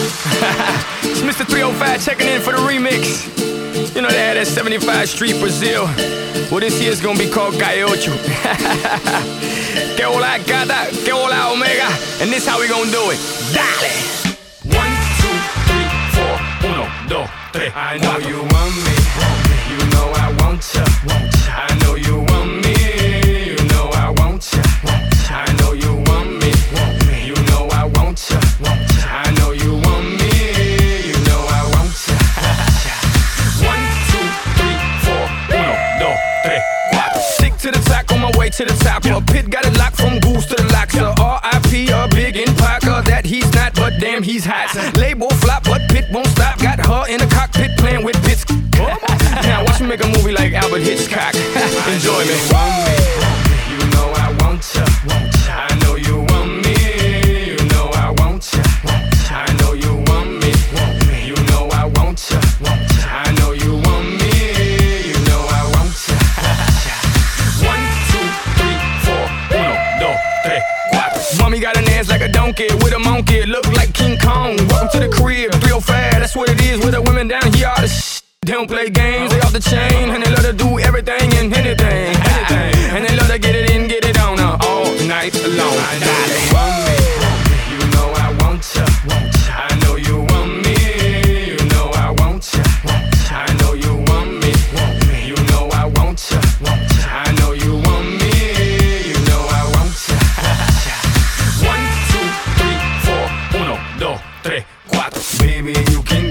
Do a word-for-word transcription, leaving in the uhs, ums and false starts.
It's Mister three oh five checking in for the remix. You know they had that seventy-five Street Brazil. Well, this year's gonna be called Calle Ocho. Que hola gata, que hola omega. And this how we gonna do it. Dale! One, two, three, four, uno, dos, tres. I know you want me, you know I want ya. I know you want me, you know I want ya. I know you want me, you know I want ya. I know you want me, you know I want ya. One, two, three, four, uno, dos, tres, cuatro. Stick to the top, on my way to the top. A pit got it locked from goose to the locks. R I P a big in Parker that he's not, but damn he's hot. Label flop, but Pit won't stop. Got her in the cockpit playing with bits. Now watch me make a movie like Albert Hitchcock. Enjoy me. You know I want ya. I know you want me. You know I want ya. I know you want me. You know I want ya. I know you want me. You know I want ya. One, two, three, four, uno, dos, tres, cuatro. Mommy got an ass like a donkey with a monkey. Look like King Kong. Welcome to the crib. three oh five, that's what it is with the women down here. All the sh- They don't play games, they off the chain. And they love to do everything and anything, anything. And they love to get it in, get it on uh, all night long. I know you want me, you know I want ya. I know you want me, you know I want ya. I know you want me, you know I want ya. I know you want me, you know I want ya. One, two, three, four, uno, dos, tres, cuatro. Baby, you can